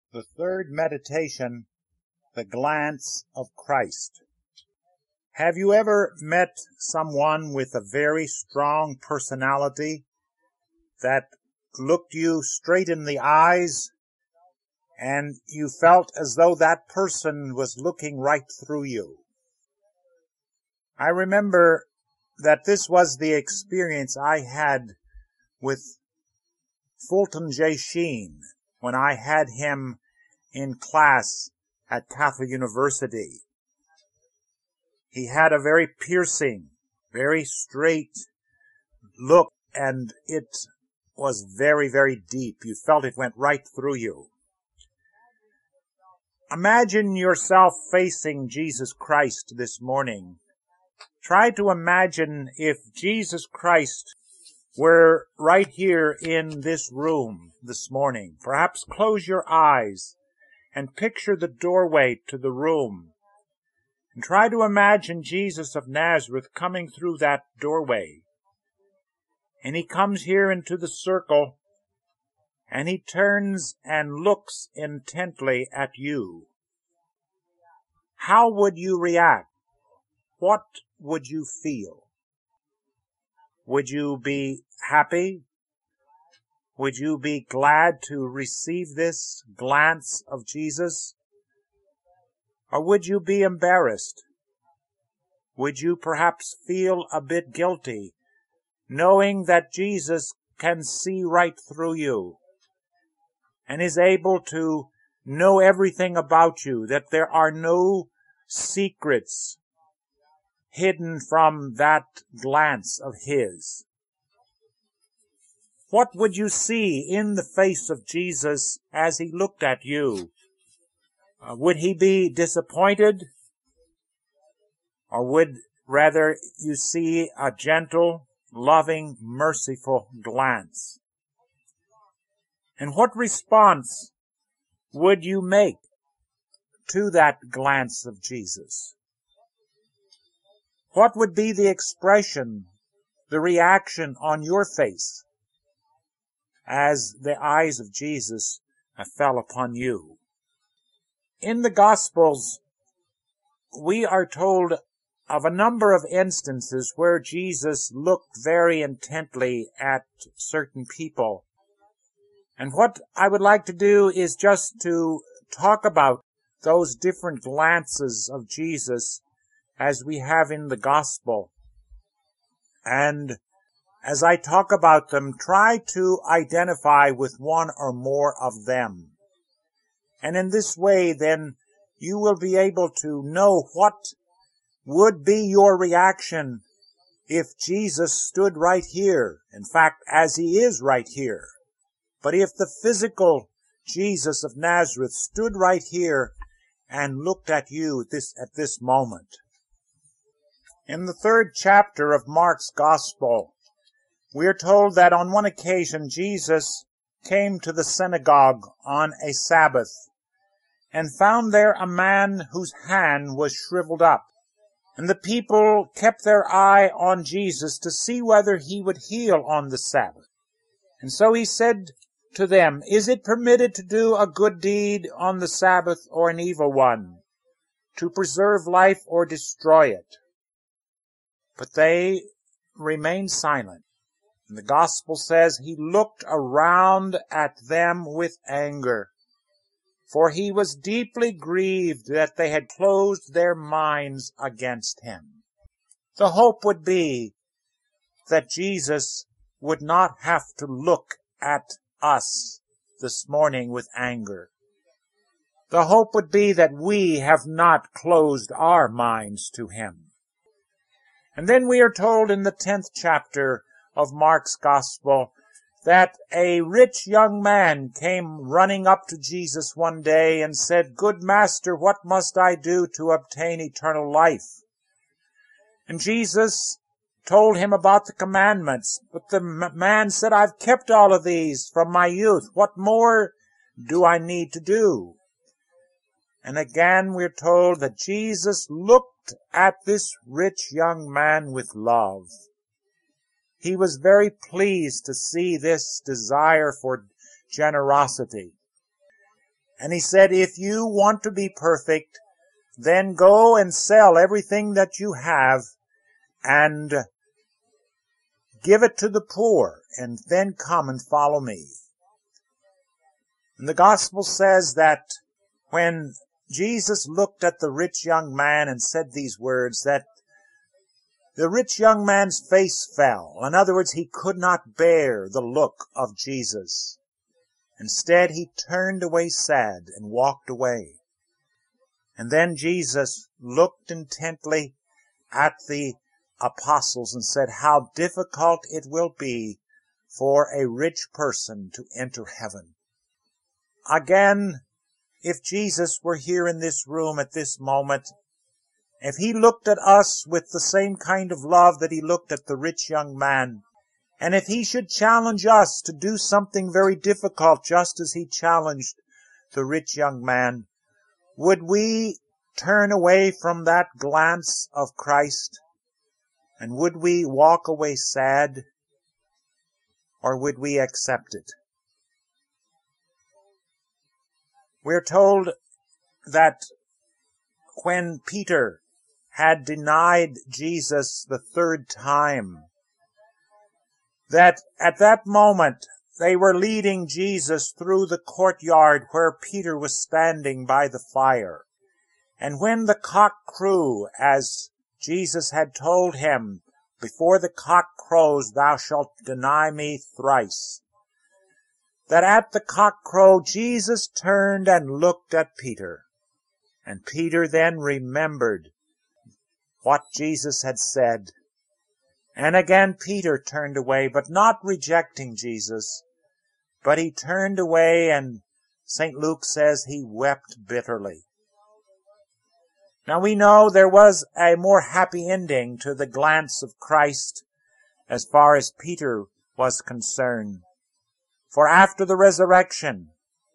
The third meditation, the glance of Christ. Have you ever met someone with a very strong personality that looked you straight in the eyes and you felt as though that person was looking right through you? I remember that this was the experience I had with Fulton J. Sheen when I had him in class at Catholic University. He had a very piercing, very straight look, and it was very, very deep. You felt it went right through you. Imagine yourself facing Jesus Christ this morning. Try to imagine if Jesus Christ were right here in this room this morning. Perhaps close your eyes and picture the doorway to the room. And try to imagine Jesus of Nazareth coming through that doorway. And he comes here into the circle, and he turns and looks intently at you. How would you react? What would you feel? Would you be happy? Would you be glad to receive this glance of Jesus? Or would you be embarrassed? Would you perhaps feel a bit guilty, knowing that Jesus can see right through you and is able to know everything about you, that there are no secrets hidden from that glance of his? What would you see in the face of Jesus as he looked at you? Would he be disappointed? Or would rather you see a gentle, loving, merciful glance? And what response would you make to that glance of Jesus? What would be the expression, the reaction on your face as the eyes of Jesus fell upon you? In the Gospels, we are told of a number of instances where Jesus looked very intently at certain people. And what I would like to do is just to talk about those different glances of Jesus as we have in the Gospel. And as I talk about them, try to identify with one or more of them. And in this way, then, you will be able to know what would be your reaction if Jesus stood right here. In fact, as he is right here. But if the physical Jesus of Nazareth stood right here and looked at you at this moment. In the 3rd chapter of Mark's Gospel, we are told that on one occasion Jesus came to the synagogue on a Sabbath and found there a man whose hand was shriveled up. And the people kept their eye on Jesus to see whether he would heal on the Sabbath. And so he said to them, "Is it permitted to do a good deed on the Sabbath or an evil one, to preserve life or destroy it?" But they remained silent. And the Gospel says he looked around at them with anger, for he was deeply grieved that they had closed their minds against him. The hope would be that Jesus would not have to look at us this morning with anger. The hope would be that we have not closed our minds to him. And then we are told in the 10th chapter of Mark's Gospel that a rich young man came running up to Jesus one day and said, "Good Master, what must I do to obtain eternal life?" And Jesus told him about the commandments. But the man said, "I've kept all of these from my youth. What more do I need to do?" And again we're told that Jesus looked at this rich young man with love. He was very pleased to see this desire for generosity. And he said, if you want to be perfect, then go and sell everything that you have and give it to the poor, and then come and follow me. And the gospel says that when Jesus looked at the rich young man and said these words, that the rich young man's face fell. In other words, he could not bear the look of Jesus. Instead, he turned away sad and walked away. And then Jesus looked intently at the apostles and said, how difficult it will be for a rich person to enter heaven. Again, if Jesus were here in this room at this moment, if he looked at us with the same kind of love that he looked at the rich young man, and if he should challenge us to do something very difficult just as he challenged the rich young man, would we turn away from that glance of Christ? And would we walk away sad? Or would we accept it? We're told that when Peter had denied Jesus the third time, that at that moment they were leading Jesus through the courtyard where Peter was standing by the fire. And when the cock crew, as Jesus had told him, before the cock crows, thou shalt deny me thrice, that at the cock crow, Jesus turned and looked at Peter. And Peter then remembered what Jesus had said. And again Peter turned away, but not rejecting Jesus, but he turned away, and St. Luke says he wept bitterly. Now we know there was a more happy ending to the glance of Christ as far as Peter was concerned. For after the resurrection,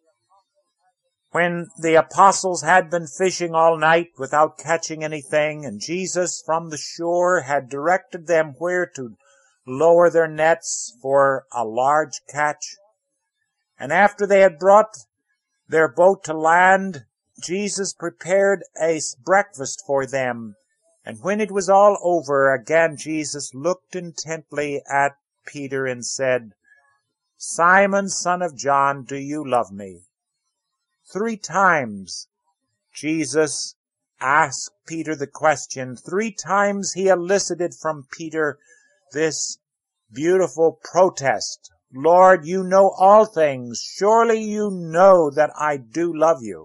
when the apostles had been fishing all night without catching anything, and Jesus from the shore had directed them where to lower their nets for a large catch, and after they had brought their boat to land, Jesus prepared a breakfast for them. And when it was all over, again Jesus looked intently at Peter and said, Simon, son of John, do you love me? 3 times Jesus asked Peter the question. 3 times he elicited from Peter this beautiful protest. Lord, you know all things. Surely you know that I do love you.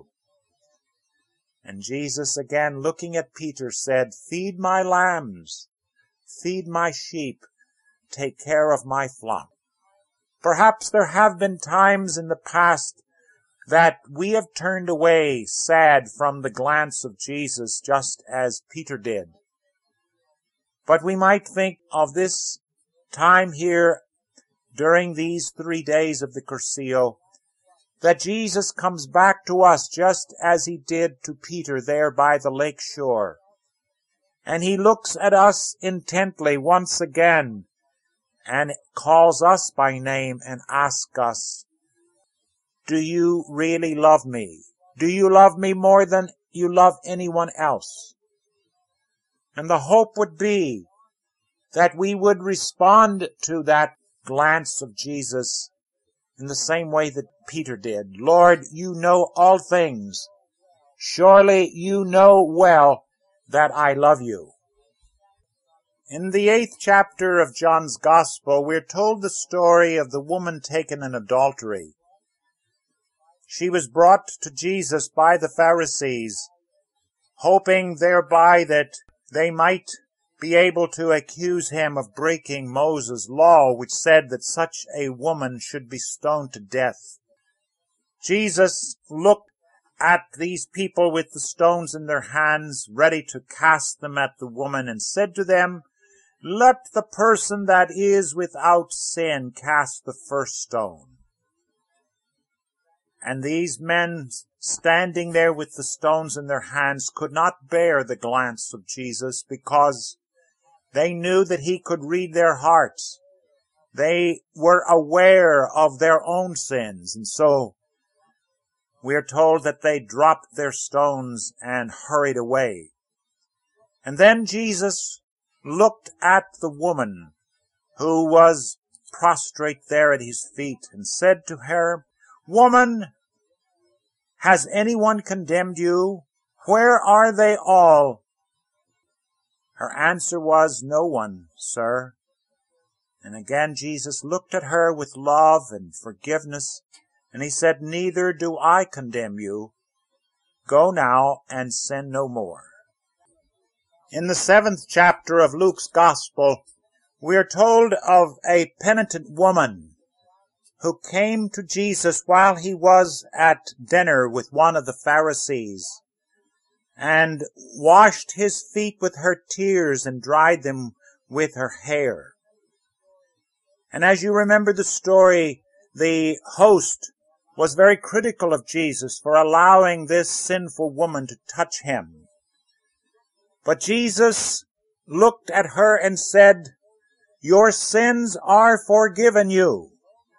And Jesus, again looking at Peter, said, feed my lambs, feed my sheep, take care of my flock. Perhaps there have been times in the past that we have turned away sad from the glance of Jesus, just as Peter did. But we might think of this time here during these 3 days of the Cursillo, that Jesus comes back to us just as he did to Peter there by the lake shore. And he looks at us intently once again and calls us by name and asks us, do you really love me? Do you love me more than you love anyone else? And the hope would be that we would respond to that glance of Jesus in the same way that Peter did. Lord, you know all things. Surely you know well that I love you. In the 8th chapter of John's Gospel, we're told the story of the woman taken in adultery. She was brought to Jesus by the Pharisees, hoping thereby that they might be able to accuse him of breaking Moses' law, which said that such a woman should be stoned to death. Jesus looked at these people with the stones in their hands, ready to cast them at the woman, and said to them, let the person that is without sin cast the first stone. And these men standing there with the stones in their hands could not bear the glance of Jesus, because they knew that he could read their hearts. They were aware of their own sins, and so we are told that they dropped their stones and hurried away. And then Jesus looked at the woman who was prostrate there at his feet and said to her, "Woman, has anyone condemned you? Where are they all?" Her answer was, "No one, sir." And again Jesus looked at her with love and forgiveness, and he said, "Neither do I condemn you. Go now and sin no more." In the 7th chapter of Luke's Gospel, we are told of a penitent woman who came to Jesus while he was at dinner with one of the Pharisees, and washed his feet with her tears and dried them with her hair. And as you remember the story, the host was very critical of Jesus for allowing this sinful woman to touch him. But Jesus looked at her and said, "Your sins are forgiven you.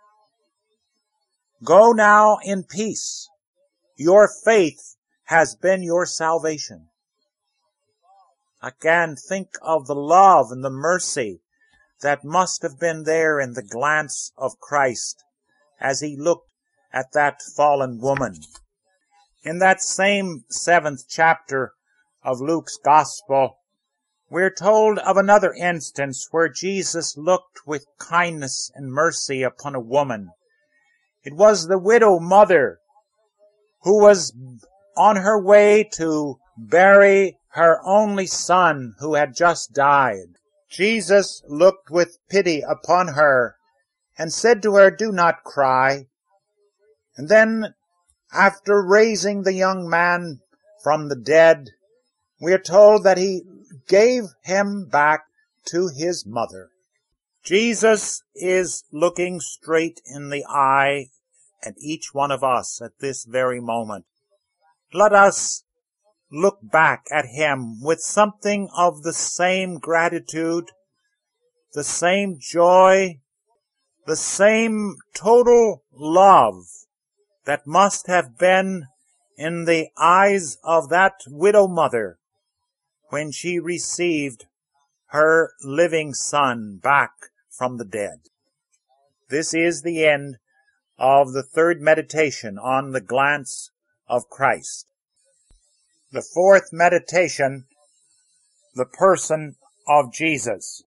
Go now in peace. Your faith has been your salvation." Again, think of the love and the mercy that must have been there in the glance of Christ as he looked at that fallen woman. In that same 7th chapter of Luke's Gospel, we're told of another instance where Jesus looked with kindness and mercy upon a woman. It was the widow mother who was on her way to bury her only son who had just died. Jesus looked with pity upon her and said to her, "Do not cry." And then, after raising the young man from the dead, we are told that he gave him back to his mother. Jesus is looking straight in the eye at each one of us at this very moment. Let us look back at him with something of the same gratitude, the same joy, the same total love that must have been in the eyes of that widow mother when she received her living son back from the dead. This is the end of the 3rd meditation on the glance of Christ. The 4th meditation, the person of Jesus.